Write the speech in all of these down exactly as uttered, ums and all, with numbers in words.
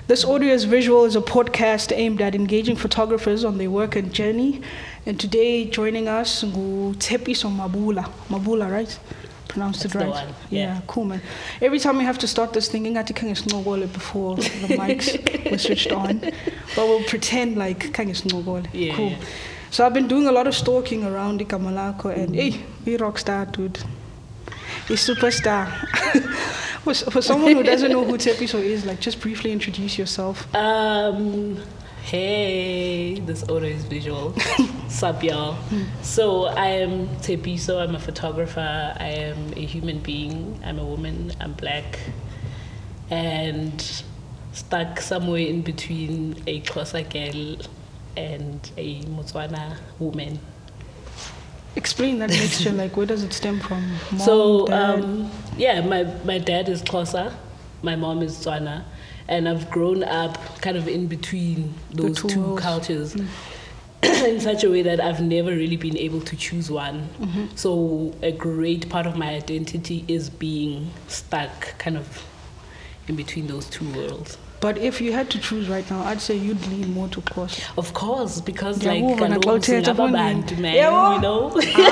This Audio is Visual is a podcast aimed at engaging photographers on their work and journey. And today, joining us, Tshepiso Mabula. Mabula, right? Pronounced That's it right. Yeah. yeah, cool, man. Every time we have to start this thing, I think it's Ngogole before the mics were switched on. But we'll pretend like it's Ngogole. Yeah, Cool. yeah. So I've been doing a lot of stalking around Ikamalako, and hey, we rock star, dude. He's superstar. for, for someone who doesn't know who Tshepiso is, like, just briefly introduce yourself. Um, hey, this Audio is Visual. Sup, y'all. So I am Tshepiso. I'm a photographer. I am a human being. I'm a woman. I'm black. And stuck somewhere in between a Xhosa girl and a Motswana woman. Explain that mixture, like, where does it stem from? Mom, so, dad? um, yeah, my, my dad is Xhosa, my mom is Tswana, and I've grown up kind of in between those two two worlds. cultures Mm. in such a way that I've never really been able to choose one. Mm-hmm. So a great part of my identity is being stuck kind of in between those two worlds. But if you had to choose right now, I'd say you'd lean more to Xhosa. Of course, because Yeah, like move on, kaloku I'll tell you singaba to bantu, phone. man, Yeah, you know.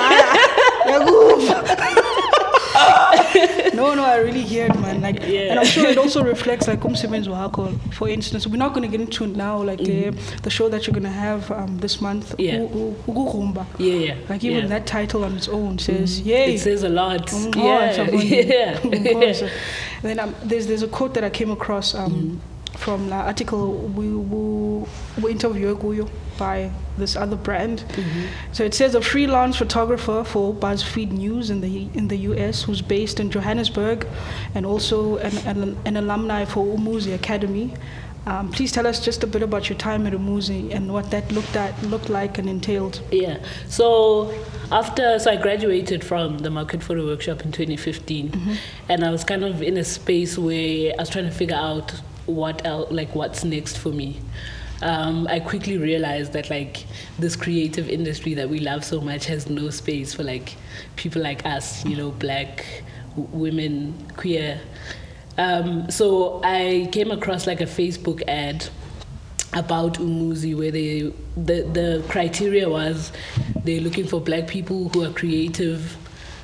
no, no, I really hear it, man. Like, Yeah. and I'm sure it also reflects like umsebenzi wakho. For instance, we're not going to get into it now, like Mhm. the, the show that you're going to have um, this month, Yeah. U- U- Ukurumba. Yeah, yeah. Like even yeah. that title on its own says, Mhm. "Yay!" It says a lot. Um, Yeah, oh, yeah. yeah. And then um, there's there's a quote that I came across um, Mhm. from the article we we, we interviewed Guyo by this other brand. Mhm. So it says a freelance photographer for BuzzFeed News in the in the U S who's based in Johannesburg, and also an an, an alumni for Umuzi Academy. Um, please tell us just a bit about your time at Umuzi and what that looked at looked like and entailed. Yeah. So after, so I graduated from the Market Photo Workshop in twenty fifteen, Mhm. and I was kind of in a space where I was trying to figure out what else, like what's next for me. Um, I quickly realized that like this creative industry that we love so much has no space for like people like us, you know, black w- women, queer. Um, so I came across like a Facebook ad about Umuzi where they the the criteria was they're looking for black people who are creative,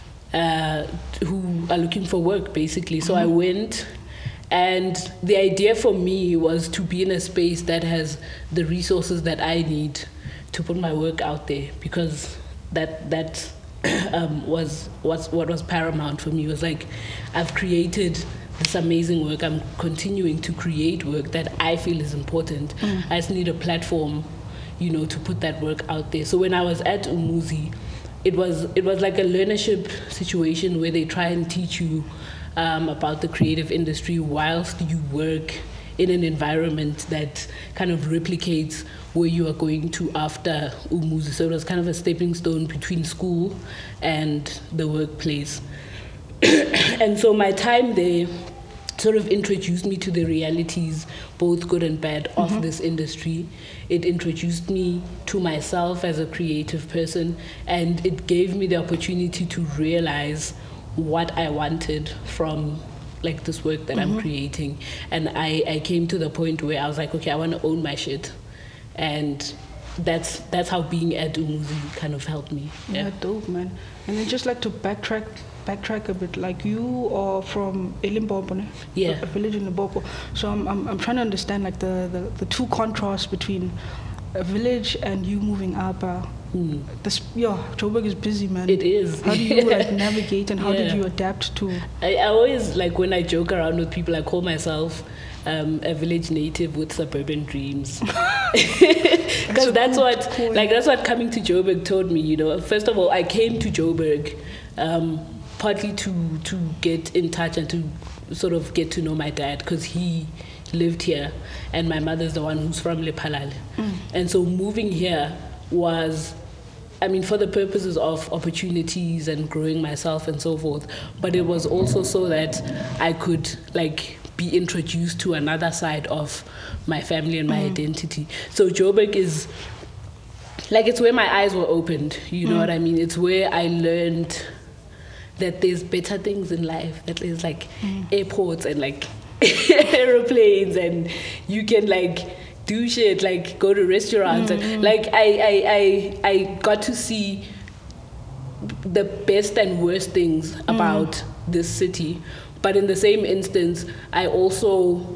uh, who are looking for work basically. So I went. And the idea for me was to be in a space that has the resources that I need to put my work out there, because that that um, was was what was paramount for me. It was like, I've created this amazing work. I'm continuing to create work that I feel is important. Mm. I just need a platform, you know, to put that work out there. So when I was at Umuzi, it was it was like a learnership situation where they try and teach you Um, about the creative industry whilst you work in an environment that kind of replicates where you are going to after Umuzi. So it was kind of a stepping stone between school and the workplace. And so my time there sort of introduced me to the realities, both good and bad, of mm-hmm. this industry. It introduced me to myself as a creative person, and it gave me the opportunity to realize what I wanted from like this work that mm-hmm. I'm creating. And I, I came to the point where I was like, okay, I want to own my shit. And that's that's how being at Umuzi kind of helped me. Yeah, Yeah, dope, man. And then just like to backtrack backtrack a bit, like you are from Elimpopo, ne? Yeah. a, a village in Limpopo. So I'm, I'm I'm trying to understand like the, the, the two contrasts between a village and you moving up. Uh, Mm. This, yeah, Joburg is busy, man. It is. How do you like navigate, and how Yeah. did you adapt to? I, I always, like when I joke around with people, I call myself um, a village native with suburban dreams. Because that's cool, what, cool. like that's what coming to Joburg taught me, you know. First of all, I came to Joburg um, partly to, to get in touch and to sort of get to know my dad, because he lived here and my mother's the one who's from Lephalale. Mm. And so moving here was, I mean, for the purposes of opportunities and growing myself and so forth, but it was also so that I could like be introduced to another side of my family and my mm. identity. So Joburg is like, it's where my eyes were opened, you know mm. what I mean? It's where I learned that there's better things in life, that there's like mm. airports and like aeroplanes, and you can like do shit, like go to restaurants. Mm-hmm. And like I, I, I, I got to see the best and worst things mm. about this city. But in the same instance, I also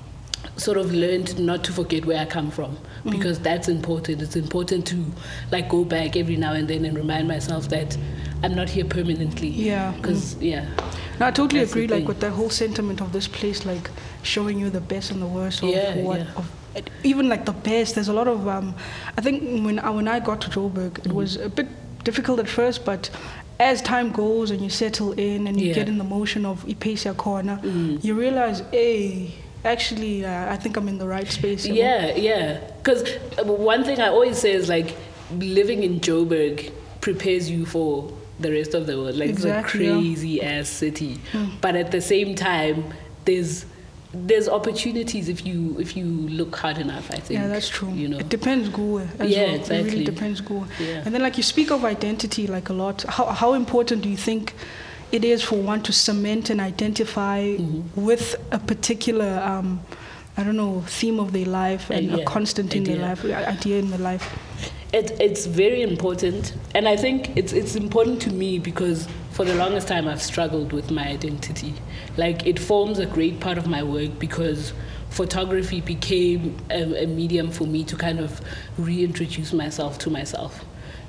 sort of learned not to forget where I come from, mm. because that's important. It's important to like go back every now and then and remind myself that I'm not here permanently. Yeah. Because, mm. yeah. No, I totally agree, like, with that whole sentiment of this place, like, showing you the best and the worst of yeah, what... Yeah. Of, even, like, the best. There's a lot of... Um, I think when I, when I got to Joburg, it mm. was a bit difficult at first, but as time goes and you settle in and you yeah. get in the motion of Ipesia Corner, mm. you realize, hey... Actually, uh, I think I'm in the right space. Yeah, know? yeah. Because one thing I always say is, like, living in Joburg prepares you for the rest of the world. Like, exactly, it's a crazy yeah. ass city. Mm. But at the same time, there's there's opportunities if you if you look hard enough, I think. Yeah, that's true. You know? It depends, Gu. As yeah, well. exactly. It really depends, Gu. Yeah. And then, like, you speak of identity, like, a lot. How how important do you think it is for one to cement and identify mm-hmm. with a particular, um, I don't know, theme of their life and idea. a constant in idea. their life, idea in their life? It, it's very important. And I think it's it's important to me because for the longest time I've struggled with my identity. Like, it forms a great part of my work because photography became a, a medium for me to kind of reintroduce myself to myself.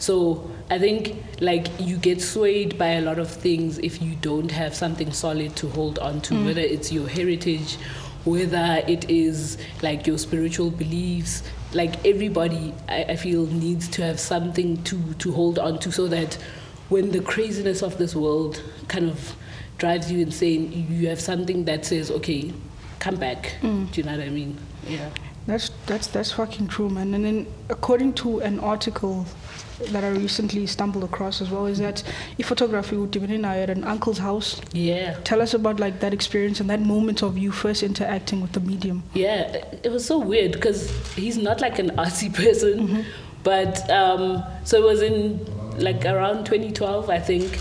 So I think, like, you get swayed by a lot of things if you don't have something solid to hold on to, mm. whether it's your heritage, whether it is, like, your spiritual beliefs. Like, everybody, I, I feel, needs to have something to, to hold on to so that when the craziness of this world kind of drives you insane, you have something that says, okay, come back. Mm. Do you know what I mean? Yeah. That's, that's, that's fucking true, man. And then according to an article that I recently stumbled across as well, is that your photography with Divinina at an uncle's house. Yeah. Tell us about, like, that experience and that moment of you first interacting with the medium. Yeah, it was so weird because he's not like an artsy person, mm-hmm. but um, so it was in like around twenty twelve, I think.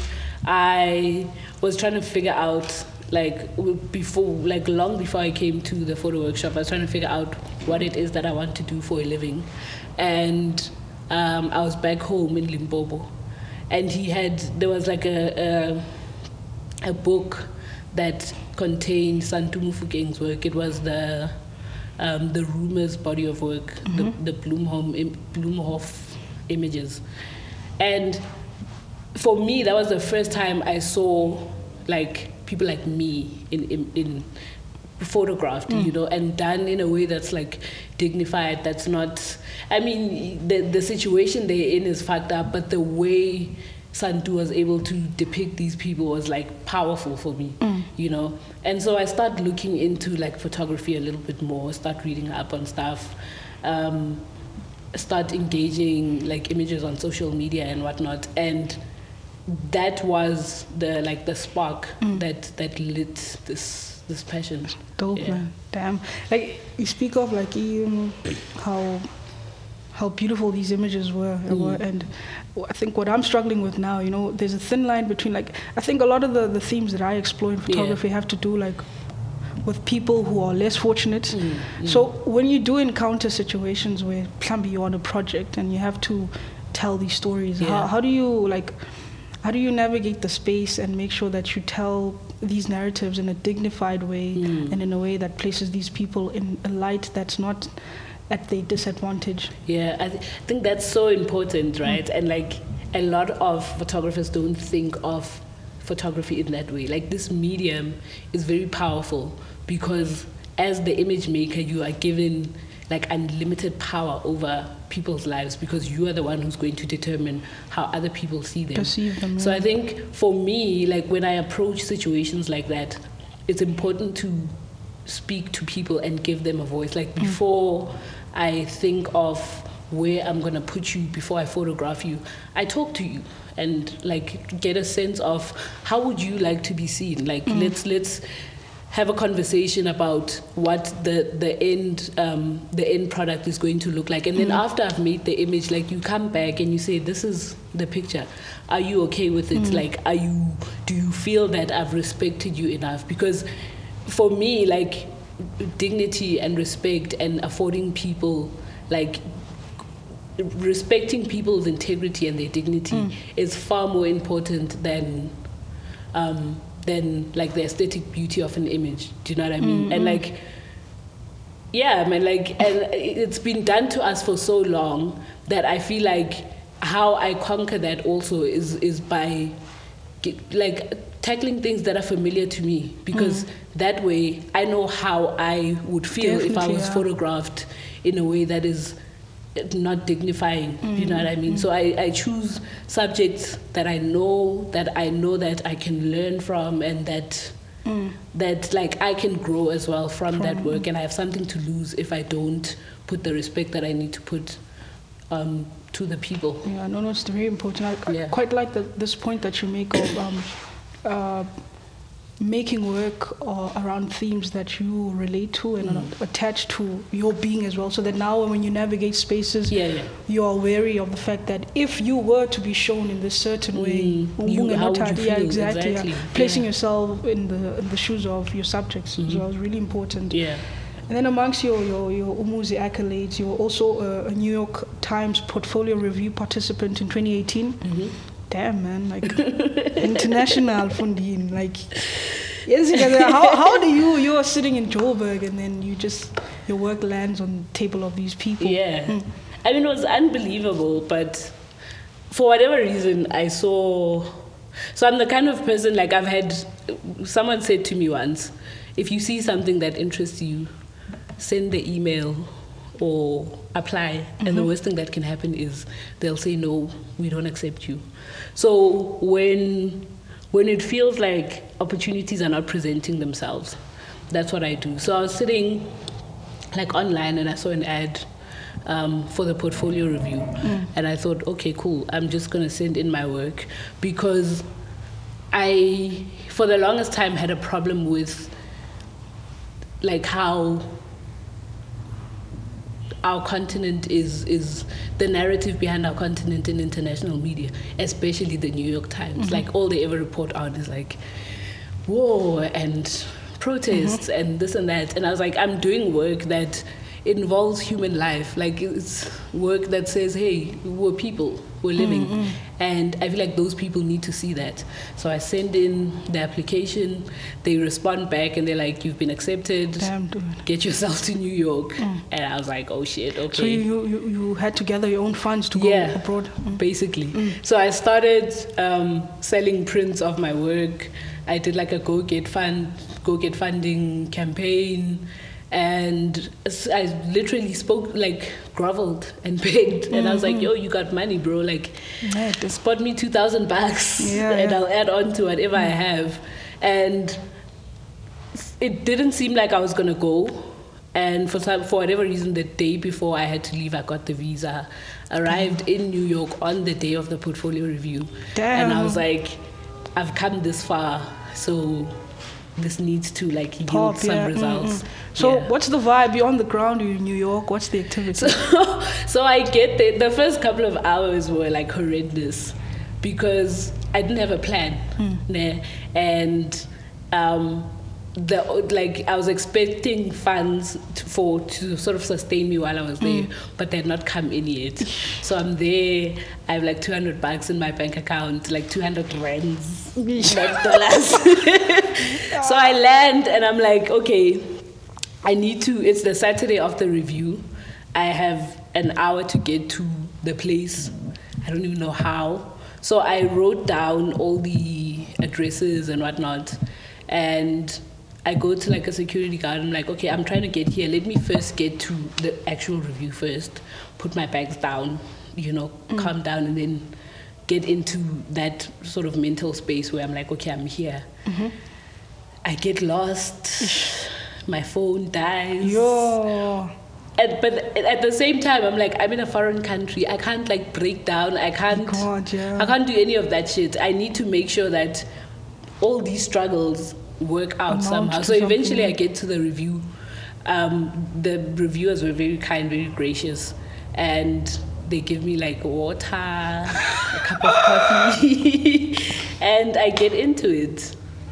I was trying to figure out, like, before, like long before I came to the photo workshop, I was trying to figure out what it is that I want to do for a living, and Um, I was back home in Limpopo, and he had there was like a a, a book that contained Santu Mufokeng's work. It was the um, the Rumors body of work, mm-hmm. the, the Bloemhof, Bloemhof images, and for me that was the first time I saw, like, people like me in in. in photographed, mm. you know, and done in a way that's, like, dignified, that's not, I mean, the the situation they're in is fucked up, but the way Santu was able to depict these people was, like, powerful for me, mm. you know. And so I started looking into, like, photography a little bit more, start reading up on stuff, um, start engaging, like, images on social media and whatnot, and that was the, like, the spark mm. that that lit this this passion. Dope, yeah. man. Damn. Like, you speak of, like, um, how how beautiful these images were, mm. were, and I think what I'm struggling with now, you know, there's a thin line between, like, I think a lot of the, the themes that I explore in photography yeah. have to do, like, with people who are less fortunate. Mm. Mm. So when you do encounter situations where maybe you're on a project and you have to tell these stories, yeah. how, how do you, like, how do you navigate the space and make sure that you tell these narratives in a dignified way mm. and in a way that places these people in a light that's not at their disadvantage? Yeah, I, th- I think that's so important, right? Mm. And, like, a lot of photographers don't think of photography in that way. Like, this medium is very powerful because as the image maker, you are given, like, unlimited power over people's lives because you are the one who's going to determine how other people see them. Perceive them. So I think for me, like, when I approach situations like that, it's important to speak to people and give them a voice. Like, before mm. I think of where I'm gonna put you, before I photograph you, I talk to you and, like, get a sense of how would you like to be seen. Like, mm. let's let's have a conversation about what the the end um, the end product is going to look like, and then mm. after I've made the image, like, you come back and you say, this is the picture. Are you okay with it? Mm. Like, are you? Do you feel that I've respected you enough? Because for me, like dignity and respect and affording people, like respecting people's integrity and their dignity mm. is far more important than um, than like the aesthetic beauty of an image. Do you know what I mean? Mm-hmm. And like, yeah, I mean, like, and it's been done to us for so long that I feel like how I conquer that also is is by like tackling things that are familiar to me, because mm. that way I know how I would feel Definitely, if I was yeah. photographed in a way that is not dignifying. Mm. You know what I mean? Mm. So I, I choose subjects that I know that I know that I can learn from, and that mm. that like I can grow as well from, from that work, and I have something to lose if I don't put the respect that I need to put um, to the people. Yeah, no, no, it's very important. I, yeah. I quite like the, this point that you make of um, uh, making work uh, around themes that you relate to and mm. attach to your being as well, so that now when you navigate spaces, yeah, yeah. you are wary of the fact that if you were to be shown in this certain mm. way, you, how would you feel? Yeah, exactly, exactly. Yeah. Placing yeah. yourself in the in the shoes of your subjects mm-hmm. as well is really important. Yeah. And then amongst your, your, your Umuzi accolades, you're also a, a New York Times Portfolio Review participant in twenty eighteen. Mm-hmm. Damn, man, like international funding, like. Yes, how how do you you're sitting in Joburg and then you just your work lands on the table of these people? Yeah, mm. I mean, it was unbelievable, but for whatever reason, I saw. So I'm the kind of person, like, I've had someone said to me once, if you see something that interests you, send the email or apply, mm-hmm. and the worst thing that can happen is they'll say no, we don't accept you. So when when it feels like opportunities are not presenting themselves, that's what I do. So I was sitting like online and I saw an ad um, for the portfolio review, mm. and I thought, okay, cool, I'm just gonna send in my work, because I, for the longest time, had a problem with like how our continent is is the narrative behind our continent in international media, especially the New York Times. Mm-hmm. Like, all they ever report on is like war and protests mm-hmm. and this and that. And I was like, I'm doing work that involves human life. Like, it's work that says, hey, we're people, we're living. Mm-hmm. And I feel like those people need to see that. So I send in the application, they respond back and they're like, you've been accepted. Damn, dude. Get yourself to New York. Mm. And I was like, oh shit, okay. So you, you, you had to gather your own funds to go yeah, abroad? Mm. Basically. Mm. So I started um, selling prints of my work. I did like a go get fund, go get funding campaign. And I literally spoke, like, groveled and begged, and mm-hmm. I was like, "Yo, you got money, bro? Like, yeah, spot me two thousand bucks, yeah, and yeah. I'll add on to whatever mm. I have." And it didn't seem like I was gonna go. And for some, for whatever reason, the day before I had to leave, I got the visa, arrived mm. in New York on the day of the portfolio review, Damn. and I was like, "I've come this far, so." This needs to like yield Pop, some yeah. results. Mm-hmm. So yeah. what's the vibe? You're on the ground, you're in New York. What's the activity? So, so I get there. The first couple of hours were like horrendous because I didn't have a plan. Mm. Nah. And um, the like I was expecting funds to, for to sort of sustain me while I was there, mm. but they're not come in yet. So I'm there. I have like two hundred bucks in my bank account, like two hundred rands, like dollars. So I land and I'm like, okay, I need to. It's the Saturday of the review. I have an hour to get to the place. I don't even know how. So I wrote down all the addresses and whatnot, and I go to like a security guard. I'm like, okay, I'm trying to get here. Let me first get to the actual review first. Put my bags down, you know, mm. calm down, and then get into that sort of mental space where I'm like, okay, I'm here. Mm-hmm. I get lost. My phone dies. Yo. And, but at the same time, I'm like, I'm in a foreign country. I can't like break down. I can't. God, yeah. I can't do any of that shit. I need to make sure that all these struggles work out Amount somehow. So eventually, I get to the review. Um, the reviewers were very kind, very gracious, and they give me like water, a cup of coffee, and I get into it.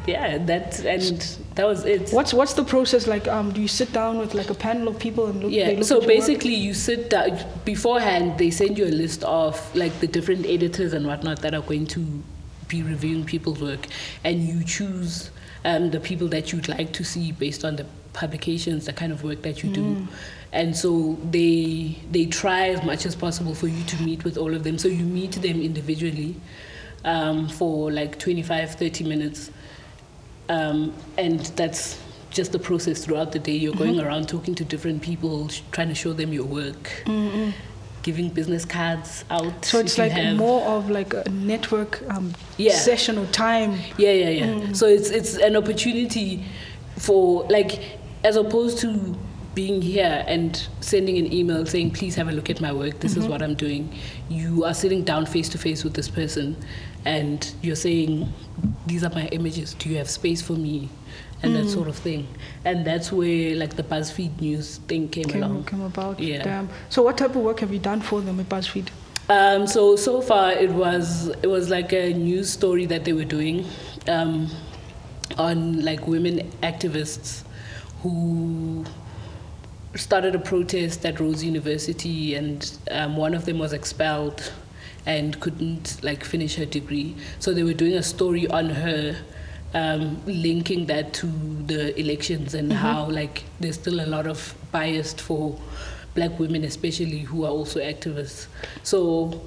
yeah, that and that was it. What's what's the process like? Um, do you sit down with like a panel of people and look? Yeah, they look so at your basically you sit down beforehand. They send you a list of like the different editors and whatnot that are going to be reviewing people's work, and you choose um, the people that you'd like to see based on the publications, the kind of work that you do. Mm. And so they they try as much as possible for you to meet with all of them. So you meet them individually um, for like twenty-five, thirty minutes. Um, and that's just the process throughout the day. You're mm-hmm. going around talking to different people, sh- trying to show them your work, mm-hmm. giving business cards out. So it's like more of like a network um, yeah. session or time. Yeah, yeah, yeah. Mm. So it's it's an opportunity for like, as opposed to being here and sending an email saying, please have a look at my work, this mm-hmm. is what I'm doing. You are sitting down face to face with this person and you're saying, these are my images, do you have space for me? And mm. that sort of thing. And that's where like the BuzzFeed News thing came, came along. Came about. Yeah. Damn. So what type of work have you done for them at BuzzFeed? Um, so, so far it was, it was like a news story that they were doing um, on like women activists who started a protest at Rhodes University, and um, one of them was expelled and couldn't like finish her degree. So they were doing a story on her, um, linking that to the elections and mm-hmm. how like there's still a lot of bias for black women, especially who are also activists. So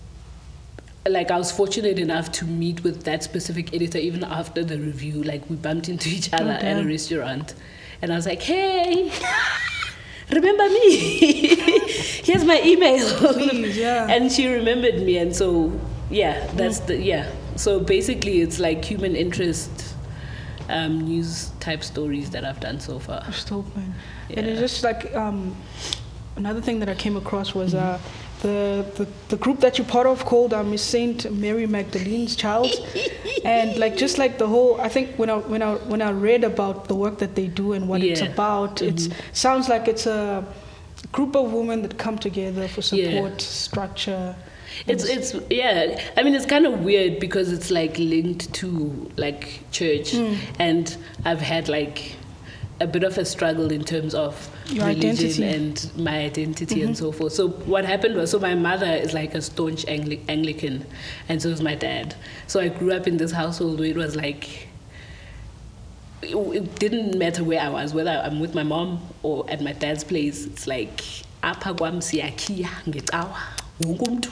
like I was fortunate enough to meet with that specific editor even after the review. Like we bumped into each other okay. at a restaurant, and I was like, hey. Remember me? Here's my email. Please, yeah. And she remembered me, and so yeah, that's mm. the yeah. So basically, it's like human interest um, news type stories that I've done so far. That's dope, man. Yeah. And it's just like um, another thing that I came across was uh, the, the the group that you're part of called uh, Miss Saint Mary Magdalene's Child, and like just like the whole. I think when I when I when I read about the work that they do and what yeah. it's about, mm-hmm. it sounds like it's a group of women that come together for support, yeah. structure. It's it's yeah. I mean, it's kind of weird because it's like linked to like church, mm. and I've had like a bit of a struggle in terms of Your religion identity. and my identity Mm-hmm. and so forth. So what happened was, so my mother is like a staunch Angli- Anglican, and so is my dad. So I grew up in this household where it was like, it, it didn't matter where I was, whether I'm with my mom or at my dad's place. It's like, apha kwam siyakhia ngecawa. And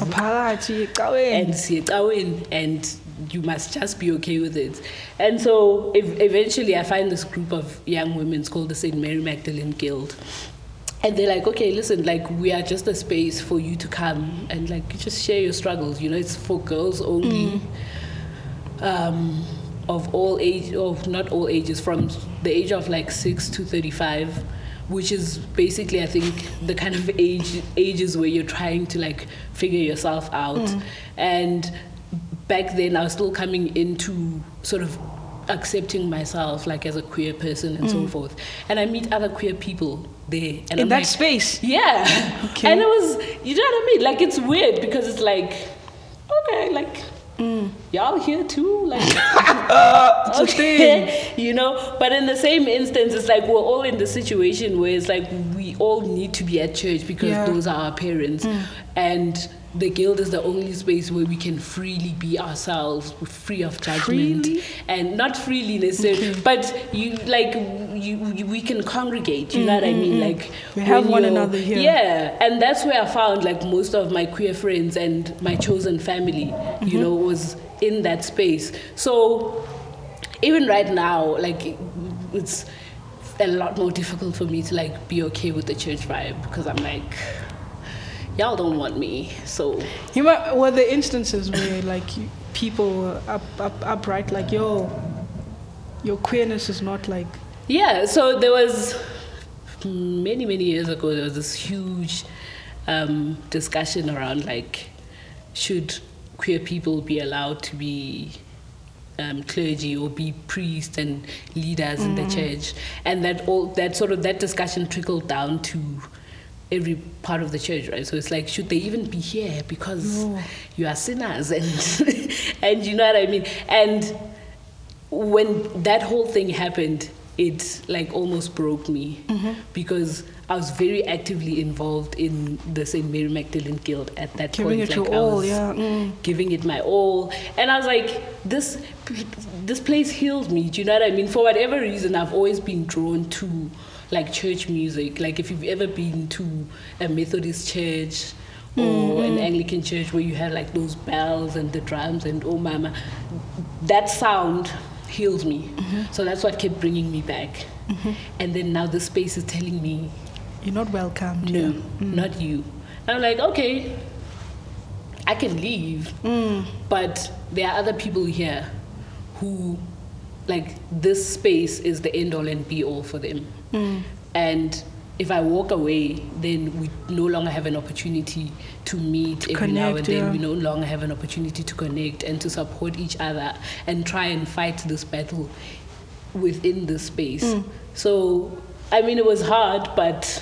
and you must just be okay with it. And so ev- eventually I find this group of young women, it's called the Saint Mary Magdalene Guild. And they're like, okay, listen, like we are just a space for you to come and like just share your struggles. You know, it's for girls only, mm. um, of all age, of not all ages, from the age of like six to thirty-five. Which is basically, I think, the kind of age ages where you're trying to like figure yourself out. Mm. And back then, I was still coming into sort of accepting myself like as a queer person and mm. so forth. And I meet other queer people there. And in I'm that like, space? Yeah. Okay. And it was, you know what I mean? Like it's weird because it's like, okay, like, Mm. y'all here too, like uh, okay, you know. But in the same instance, it's like we're all in the situation where it's like we all need to be at church because yeah. those are our parents, mm. and the guild is the only space where we can freely be ourselves, free of judgment, freely? and not freely necessarily, okay. but you like you, you we can congregate. You mm, know what I mean? Mm, like we have one another here. Yeah, and that's where I found like most of my queer friends and my chosen family. Mm-hmm. You know, was in that space. So even right now, like it's a lot more difficult for me to like be okay with the church vibe because I'm like, y'all don't want me, so. You might, were there instances where like people were up, up, upright, like, yo, your queerness is not like. Yeah, so there was many, many years ago, there was this huge um, discussion around like, should queer people be allowed to be um, clergy or be priests and leaders mm. in the church? And that all that sort of that discussion trickled down to every part of the church, right? So it's like, should they even be here because no. you are sinners and and you know what I mean? And when that whole thing happened, it like almost broke me mm-hmm. because I was very actively involved in the Saint Mary Magdalene Guild at that giving point. Giving it like, your I all, was yeah. Mm. Giving it my all. And I was like, this this place healed me. Do you know what I mean? For whatever reason, I've always been drawn to like church music. Like if you've ever been to a Methodist church or mm-hmm. an Anglican church where you have like those bells and the drums and oh mama, that sound heals me. Mm-hmm. So that's what kept bringing me back. Mm-hmm. And then now the space is telling me, you're not welcome. No, mm. not you. And I'm like, okay, I can leave, mm. but there are other people here who, like, this space is the end all and be all for them. Mm. And if I walk away, then we no longer have an opportunity to meet to every connect, now and then. Yeah. We no longer have an opportunity to connect and to support each other and try and fight this battle within this space. Mm. So, I mean, it was hard, but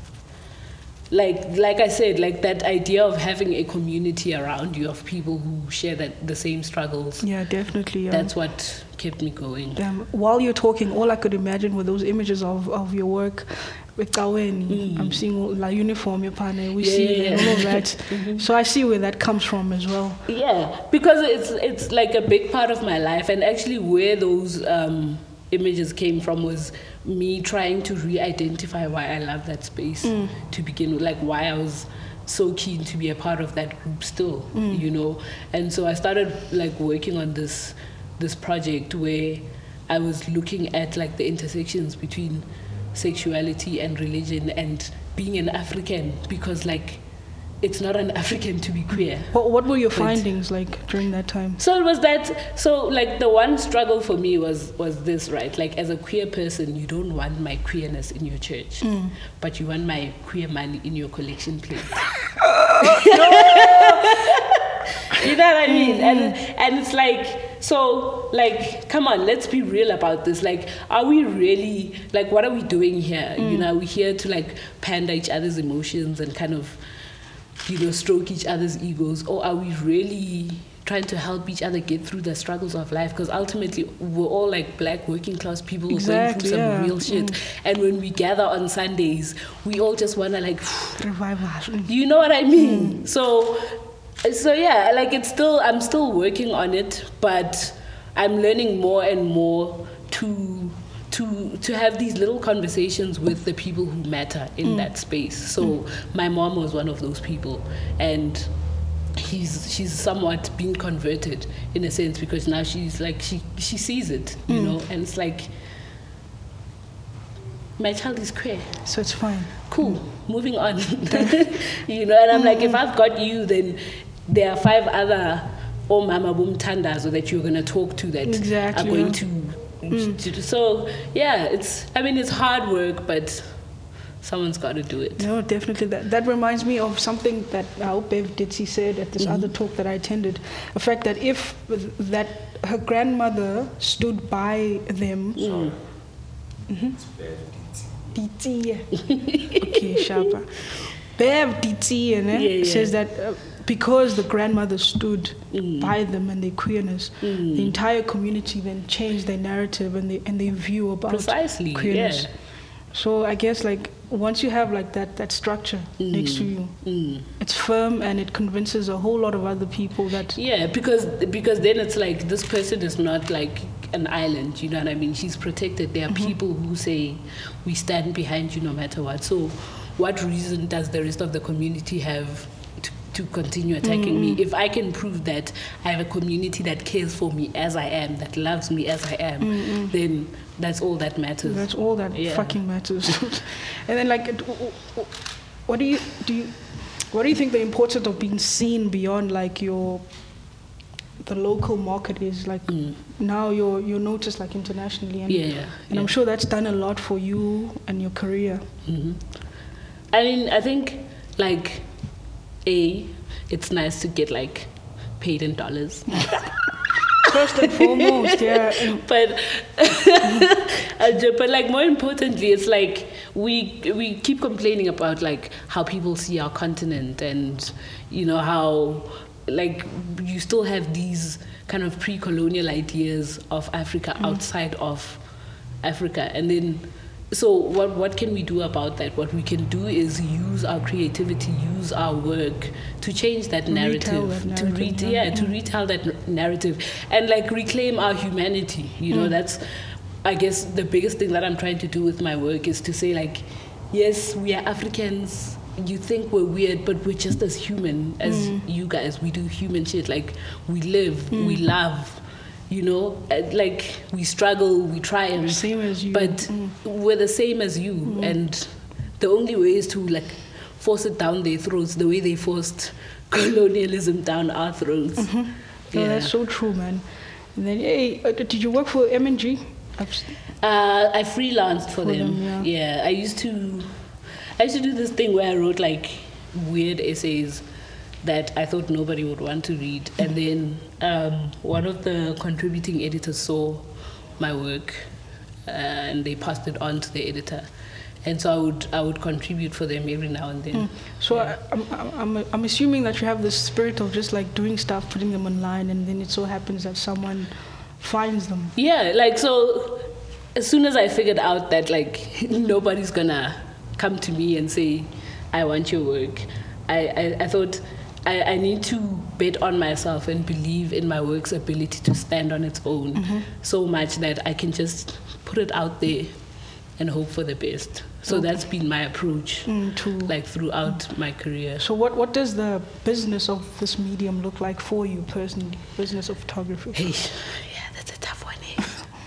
like like I said, like that idea of having a community around you of people who share that the same struggles. Yeah, definitely. Yeah. That's what kept me going. Damn. While you're talking, all I could imagine were those images of, of your work with Kaweni. Mm. I'm seeing la uniform, your partner. We yeah, see yeah. all of that. Mm-hmm. So I see where that comes from as well. Yeah, because it's it's like a big part of my life, and actually where those um, images came from was me trying to re-identify why I love that space mm. to begin with, like why I was so keen to be a part of that group still, mm. you know. And so I started like working on this this project where I was looking at like the intersections between sexuality and religion and being an African, because like it's not an African to be queer. What, what were your but, findings like during that time? So it was that, so like the one struggle for me was was this, right? Like as a queer person, you don't want my queerness in your church, mm. but you want my queer money in your collection plate. You know what I mean? Mm-hmm. And and it's like, so like, come on, let's be real about this. Like, are we really, like, what are we doing here? Mm. You know, are we here to like pander each other's emotions and kind of, you know, stroke each other's egos, or are we really trying to help each other get through the struggles of life? Because ultimately we're all like black working class people exactly, going through some yeah. real shit. Mm. And when we gather on Sundays, we all just want to like revive us. You know what I mean? Mm. So so yeah, like it's still, I'm still working on it, but I'm learning more and more to to to have these little conversations with the people who matter in mm. that space. So mm. my mom was one of those people, and he's she's somewhat been converted in a sense, because now she's like she she sees it, you mm. know, and it's like, my child is queer, so it's fine. Cool, mm. moving on. You know, and I'm mm. like, if I've got you, then there are five other oh mama boom tandas that you're gonna talk to that exactly, are going yeah. to Mm. So yeah, it's, I mean, it's hard work, but someone's got to do it. No, definitely. That that reminds me of something that uh, Bev Ditsi said at this mm-hmm. other talk that I attended. The fact that if that her grandmother stood by them. Mm. Mm-hmm. Ditsi. Okay, sharper. Bev Ditsi eh, yeah, yeah. says that. Uh, Because the grandmother stood mm. by them and their queerness, mm. the entire community then changed their narrative and they and their view about Precisely, queerness. Yeah. So I guess like once you have like that that structure mm. next to you, mm. it's firm and it convinces a whole lot of other people that yeah, because because then it's like this person is not like an island, you know what I mean? She's protected. There are mm-hmm. people who say we stand behind you no matter what. So what reason does the rest of the community have to continue attacking mm. me? If I can prove that I have a community that cares for me as I am, that loves me as I am, mm-mm. then that's all that matters. That's all that yeah. fucking matters. And then like, what do you do? You, what do you think the importance of being seen beyond like your the local market is? Like mm. now you're you're noticed like internationally, and, yeah, yeah, and yeah. I'm sure that's done a lot for you and your career. Mm-hmm. I mean, I think like. A, it's nice to get like paid in dollars. First and foremost, yeah. But but like more importantly, it's like we we keep complaining about like how people see our continent and you know how like you still have these kind of pre-colonial ideas of Africa mm. outside of Africa. And then, so what what can we do about that? What we can do is use our creativity, use our work to change that narrative, that to narrative, re- yeah. yeah, to retell that n- narrative, and like reclaim our humanity. You know, Mm. that's, I guess, the biggest thing that I'm trying to do with my work is to say, like, yes, we are Africans. You think we're weird, but we're just as human as Mm. you guys. We do human shit. Like, we live, Mm. we love, you know, uh, like, we struggle, we triumph. Same as you. But Mm. we're the same as you. Mm. And the only way is to, like, force it down their throats the way they forced colonialism down our throats. Mm-hmm. No, that's so true, man. And then, hey, uh, did you work for M and G? Uh, I freelanced for, For them. them, yeah. yeah, I used to, I used to do this thing where I wrote like weird essays that I thought nobody would want to read, and then um, one of the contributing editors saw my work, uh, and they passed it on to the editor, and so I would I would contribute for them every now and then. Mm. So yeah. I, I'm, I'm I'm assuming that you have this spirit of just like doing stuff, putting them online, and then it so happens that someone finds them. Yeah, like, so as soon as I figured out that like nobody's gonna come to me and say, I want your work, I, I, I thought I, I need to bet on myself and believe in my work's ability to stand on its own mm-hmm. so much that I can just put it out there and hope for the best. So okay. that's been my approach mm, to, like throughout mm. my career. So what, what does the business of this medium look like for you personally, business of photography? Hey, yeah, that's a tough one. Eh?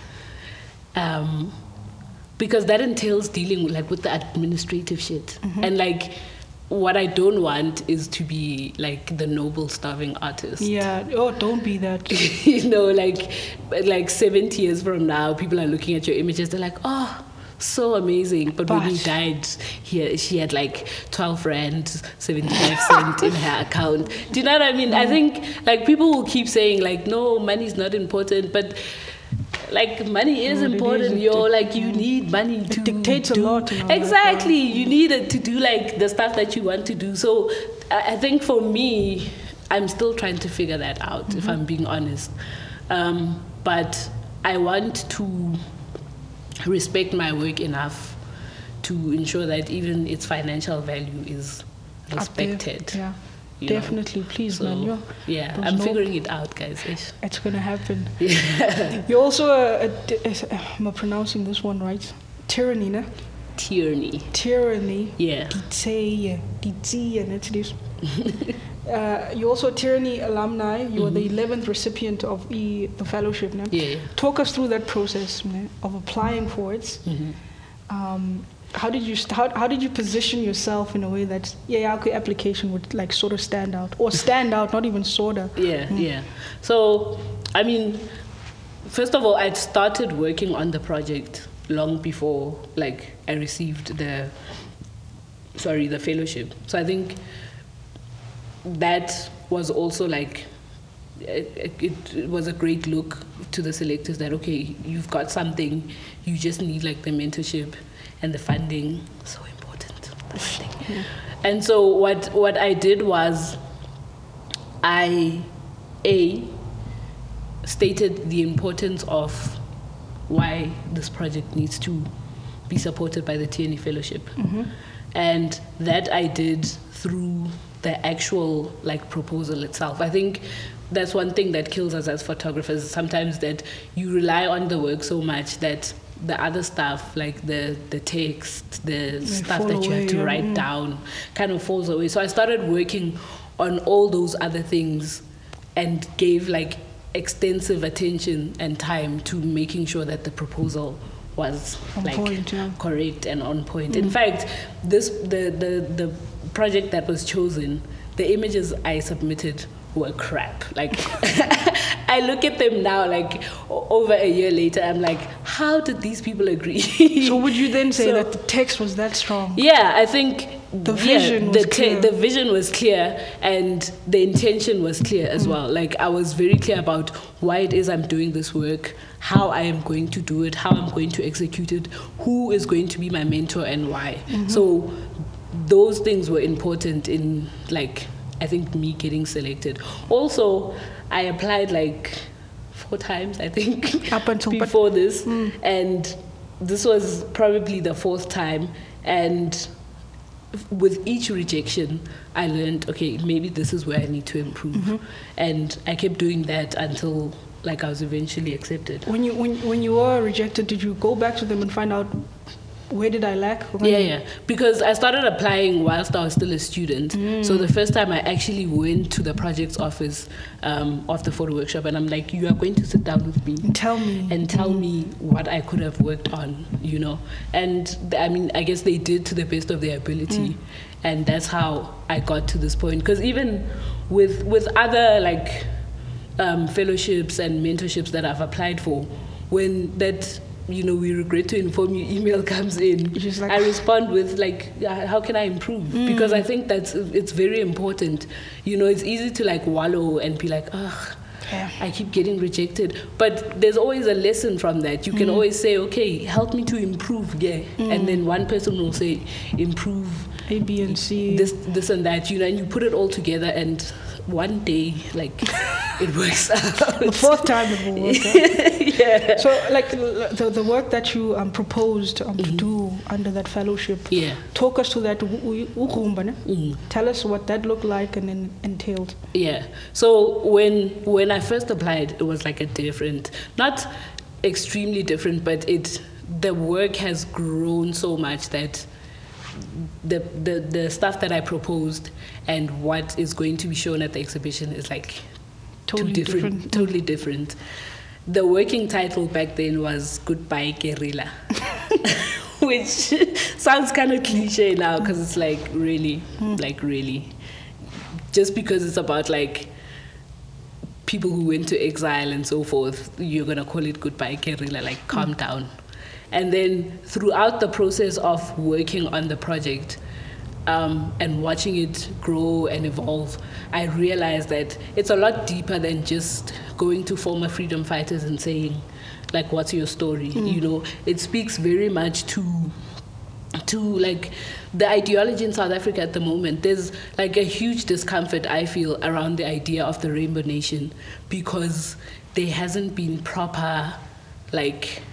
um, because that entails dealing like with the administrative shit. Mm-hmm. And like, what I don't want is to be like the noble starving artist. Yeah. Oh, don't be that. You know, like like seventy years from now, people are looking at your images. They're like, oh, so amazing. But, but when he died, he she had like twelve rand, seventy-five cent in her account. Do you know what I mean? Mm. I think like people will keep saying like, no, money's not important, but like money is no, important, yo. Like you need money to it dictates do, a lot. You know, exactly. Like, uh, you need it to do like the stuff that you want to do. So I, I think for me, I'm still trying to figure that out. Mm-hmm. If I'm being honest, um, but I want to respect my work enough to ensure that even its financial value is respected. Yeah. Definitely, know. Please, so, man. You're, yeah, I'm no, figuring it out, guys. Ish. It's gonna happen. Yeah. You're also a, a, a, am I pronouncing this one right? Tyranny, ne? Tyranny. Tyranny. Yeah. Ditse, ditse, and it's this. Uh, you're also a Tyranny alumni. You mm-hmm. are the eleventh recipient of e, the fellowship. Ne? Yeah, yeah. Talk us through that process ne, of applying for it. Mm-hmm. Um, how did you how, how did you position yourself in a way that yeah, okay, application would like sort of stand out or stand out, not even sort of. Yeah, mm. yeah. So, I mean, first of all, I'd started working on the project long before like I received the sorry the fellowship. So I think that was also like it, it, it was a great look to the selectors that okay, you've got something, you just need like the mentorship and the funding. So important, the funding. Yeah. And so what what I did was I a stated the importance of why this project needs to be supported by the T N E Fellowship, mm-hmm. and that I did through the actual like proposal itself. I think that's one thing that kills us as photographers sometimes, that you rely on the work so much that the other stuff like the the text, the they stuff that you away, have to yeah. write mm. down kind of falls away. So I started working on all those other things and gave like extensive attention and time to making sure that the proposal was on like point, yeah. correct and on point. Mm. In fact, this the, the the project that was chosen, the images I submitted were crap. Like I look at them now, like over a year later, I'm like, how did these people agree? So would you then say so, that the text was that strong? Yeah, I think the vision yeah, was the clear. Te- the vision was clear and the intention was clear as mm. well. Like I was very clear about why it is I'm doing this work, how I am going to do it, how I'm going to execute it, who is going to be my mentor and why. Mm-hmm. So those things were important in like I think, me getting selected. Also, I applied like four times, I think, Up until before but, this. Mm. And this was probably the fourth time. And with each rejection, I learned, okay, maybe this is where I need to improve. Mm-hmm. And I kept doing that until like I was eventually accepted. When you when when you were rejected, did you go back to them and find out where did I lack? When yeah, yeah. Because I started applying whilst I was still a student. Mm. So the first time I actually went to the project's office um, of the photo workshop, and I'm like, you are going to sit down with me and tell me and tell mm. me what I could have worked on, you know. And th- I mean, I guess they did to the best of their ability, mm. and that's how I got to this point. Because even with with other like um, fellowships and mentorships that I've applied for, when that, you know, we regret to inform you email comes in, like, I respond with like, how can I improve? Mm. Because I think that's, it's very important. You know, it's easy to like wallow and be like, ugh, yeah. I keep getting rejected. But there's always a lesson from that. You can mm. always say, okay, help me to improve, yeah. Mm. And then one person will say, improve A, B, and C. This, this and that, you know, and you put it all together, and one day, like, it works out. The fourth time it will work out. Yeah. So, like, the, the work that you um, proposed um, mm-hmm. to do under that fellowship, yeah. talk us to that. Mm. Tell us what that looked like and then entailed. Yeah. So, when when I first applied, it was like a different, not extremely different, but it the work has grown so much that the, the the stuff that I proposed and what is going to be shown at the exhibition is like totally two different, different. totally different. The working title back then was Goodbye Guerrilla, which sounds kind of cliche now because it's like really, mm. like really, just because it's about like people who went to exile and so forth, you're gonna call it Goodbye Guerrilla, like calm mm. down. And then throughout the process of working on the project um, and watching it grow and evolve, I realized that it's a lot deeper than just going to former freedom fighters and saying, like, what's your story? Mm. You know, it speaks very much to to like the ideology in South Africa at the moment. There's like a huge discomfort, I feel, around the idea of the Rainbow Nation because there hasn't been proper like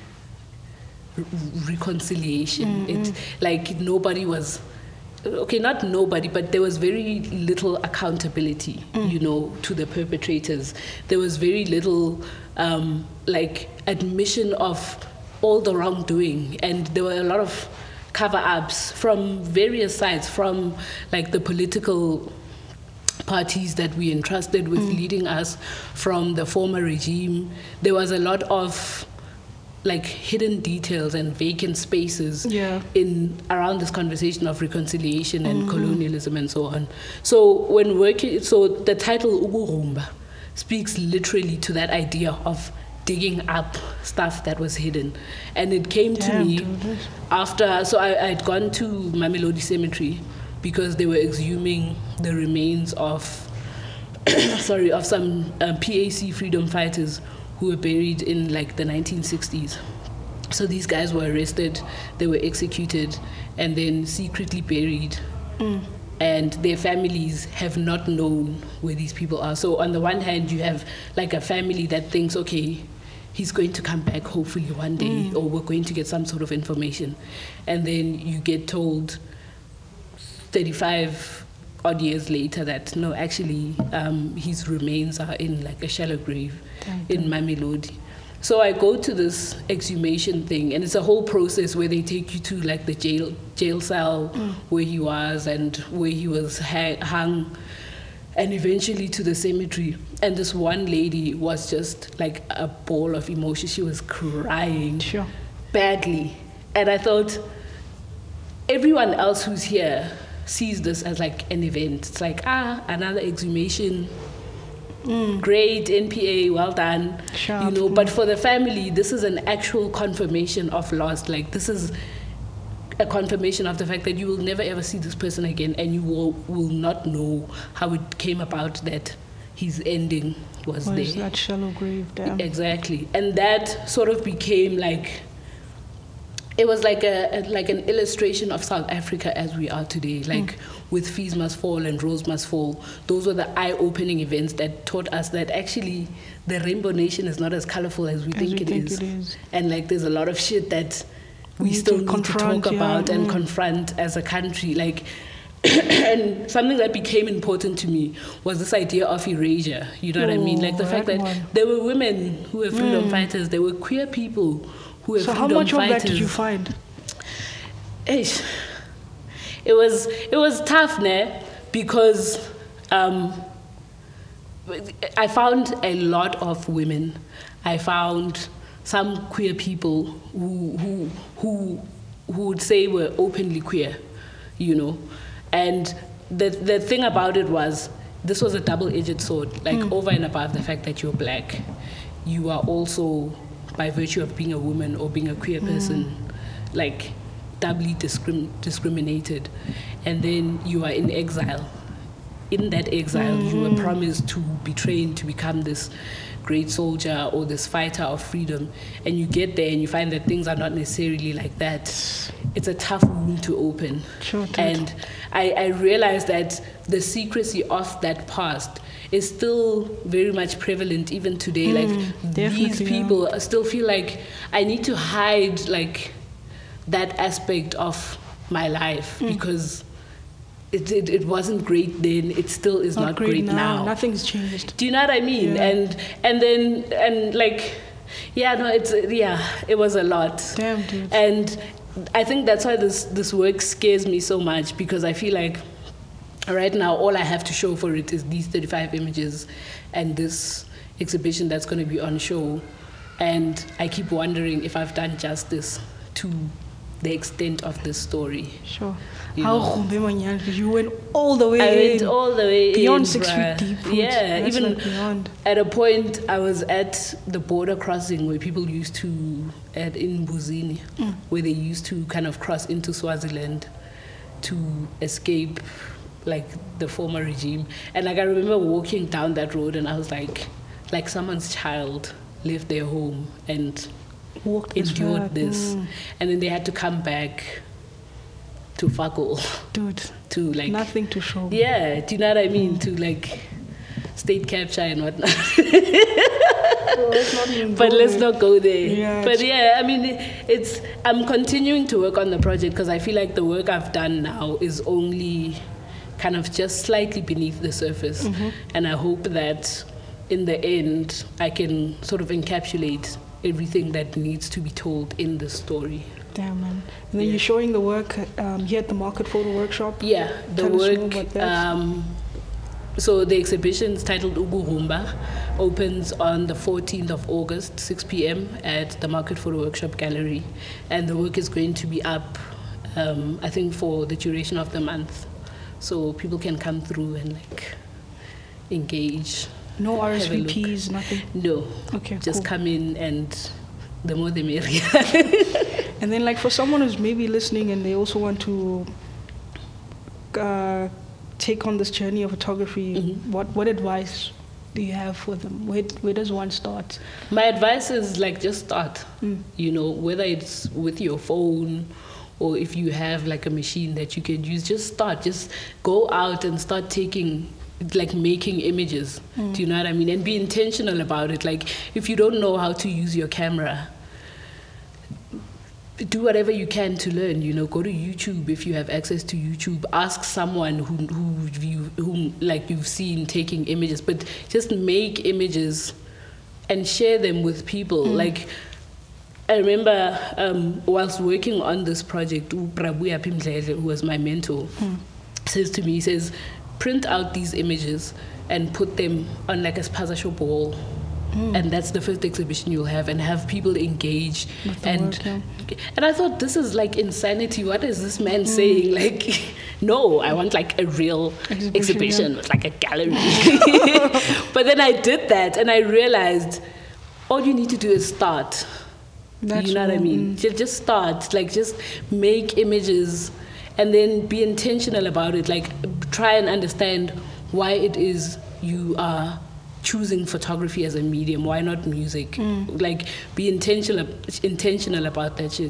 reconciliation. Mm-hmm. It's like nobody was okay, not nobody, but there was very little accountability, mm. you know, to the perpetrators. There was very little um, like admission of all the wrongdoing, and there were a lot of cover-ups from various sides, from like the political parties that we entrusted with mm. leading us, from the former regime. There was a lot of like hidden details and vacant spaces yeah. in around this conversation of reconciliation and mm-hmm. colonialism and so on. So when working, so the title Ukurumba speaks literally to that idea of digging up stuff that was hidden. And it came Damn, to me dude. after, so I, I'd gone to Mamelodi Cemetery because they were exhuming the remains of, sorry, of some uh, P A C freedom fighters who were buried in like the nineteen sixties. So these guys were arrested, they were executed, and then secretly buried. Mm. And their families have not known where these people are. So on the one hand, you have like a family that thinks, okay, he's going to come back hopefully one day, mm. or we're going to get some sort of information. And then you get told thirty-five odd years later that no, actually um, his remains are in like a shallow grave in Mamelodi. So I go to this exhumation thing, and it's a whole process where they take you to like the jail jail cell mm. where he was and where he was ha- hung, and eventually to the cemetery. And this one lady was just like a ball of emotion. She was crying sure. badly, and I thought everyone else who's here sees this as like an event. It's like, ah, another exhumation. Mm. Great, N P A, well done. Sharp. You know, but for the family, this is an actual confirmation of loss. Like, this is a confirmation of the fact that you will never ever see this person again, and you will, will not know how it came about that his ending was, was there. That shallow grave, damn. Exactly. And that sort of became like it was like a, a like an illustration of South Africa as we are today, like mm. with Fees Must Fall and Rose Must Fall. Those were the eye-opening events that taught us that actually the Rainbow Nation is not as colorful as we, as think, we it, think is. it is. And like there's a lot of shit that we, we still need to talk yeah. about mm. and confront as a country. Like, and something that became important to me was this idea of erasure. You know oh, what I mean? Like the fact that one. there were women who were freedom mm. fighters, there were queer people who were so freedom fighters. So how much fighters. of that did you find? Eish. It was it was tough, ne? Because um, I found a lot of women. I found some queer people who who who who would say were openly queer, you know. And the the thing about it was, this was a double-edged sword. Like mm. over and above the fact that you're black, you are also, by virtue of being a woman or being a queer person, mm. like doubly discrim- discriminated. And then you are in exile. In that exile, mm. you were promised to be trained to become this great soldier or this fighter of freedom, and you get there and you find that things are not necessarily like that. It's a tough wound to open. Sure, and I, I realized that the secrecy of that past is still very much prevalent even today. Mm, like these people yeah. still feel like I need to hide like that aspect of my life mm. because It, it it wasn't great then. It still is not, not great, great now. now. Nothing's changed. Do you know what I mean? Yeah. And and then and like, yeah, no, it's yeah, it was a lot. Damn, dude. And I think that's why this this work scares me so much, because I feel like right now all I have to show for it is these thirty-five images and this exhibition that's going to be on show, and I keep wondering if I've done justice to the extent of this story. Sure. You How you went all the way I in. went all the way beyond in, six bruh. feet deep. Yeah, That's even beyond. At a point I was at the border crossing where people used to, at in Buzini, mm. where they used to kind of cross into Swaziland to escape like the former regime. And like I remember walking down that road and I was like, like someone's child left their home and Walked endured this, this. Mm. And then they had to come back to fuck all. Dude, to like nothing to show. Yeah, do you know what I mean? Mm. To like state capture and whatnot. Well, let's not even but go let's there. not go there. Yeah, but yeah, I mean, it's I'm continuing to work on the project because I feel like the work I've done now is only kind of just slightly beneath the surface. Mm-hmm. And I hope that in the end I can sort of encapsulate everything that needs to be told in the story. Damn, man. And then yeah. you're showing the work um, here at the Market Photo Workshop. Yeah, the Tell work. us more about that. Um, so the exhibition is titled Uburumba, opens on the fourteenth of August, six p.m. at the Market Photo Workshop Gallery. And the work is going to be up, um, I think, for the duration of the month. So people can come through and like engage. No R S V Ps, nothing? No. Okay, Just cool. come in and the more the merrier. And then like for someone who's maybe listening and they also want to uh, take on this journey of photography, mm-hmm. what, what advice do you have for them? Where, where does one start? My advice is like just start, mm. you know, whether it's with your phone or if you have like a machine that you can use, just start, just go out and start taking like making images. Mm. Do you know what I mean? And be intentional about it. Like if you don't know how to use your camera, do whatever you can to learn, you know, go to YouTube if you have access to YouTube, ask someone who who you whom like you've seen taking images, but just make images and share them with people. Mm. Like I remember um, whilst working on this project, Prabuya Pimdlele, who was my mentor, mm. says to me, he says, print out these images and put them on like a spaza shop wall. Mm. And that's the first exhibition you'll have, and have people engage. And work, yeah. and I thought, this is like insanity. What is this man mm. saying? Like, no, I want like a real exhibition, exhibition yeah. with like a gallery. But then I did that and I realized all you need to do is start. That's you know what I mean? Mm. Just start, like just make images and then be intentional about it. Like try and understand why it is you are choosing photography as a medium. Why not music? Mm. Like be intentional intentional about that shit.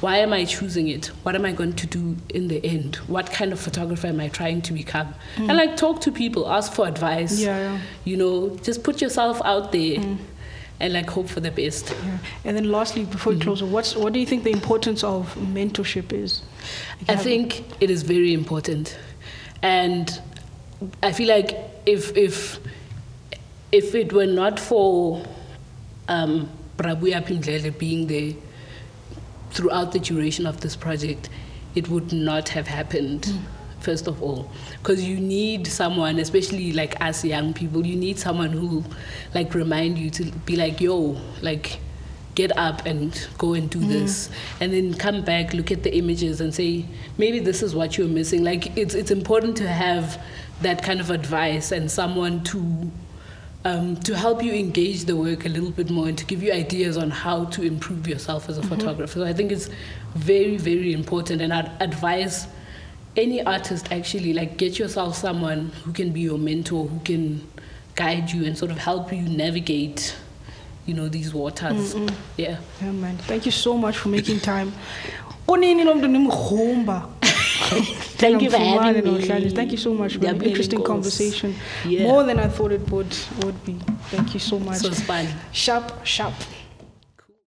why am I choosing it? What am I going to do in the end? What kind of photographer am I trying to become? Mm. And like talk to people, ask for advice. Yeah, yeah. You know, just put yourself out there mm. and like hope for the best. Yeah. And then lastly, before we mm-hmm. close, what's what do you think the importance of mentorship is? Like I think it is very important, and I feel like if if if it were not for um, Brabuya Pimdlele being there throughout the duration of this project, it would not have happened. Mm. First of all, because you need someone, especially like us young people, you need someone who like remind you to be like, yo, like get up and go and do mm. this, and then come back, look at the images and say, maybe this is what you're missing. Like it's it's important to have that kind of advice and someone to um, to help you engage the work a little bit more and to give you ideas on how to improve yourself as a mm-hmm. photographer. So I think it's very, very important, and I'd advise any artist actually, like, get yourself someone who can be your mentor, who can guide you and sort of help you navigate, you know, these waters. Mm-mm. Yeah. Yeah, man. Thank you so much for making time. Thank you for having me. Thank you so much for an interesting conversation. Yeah. More than I thought it would would be. Thank you so much. So it's fun. Sharp, sharp.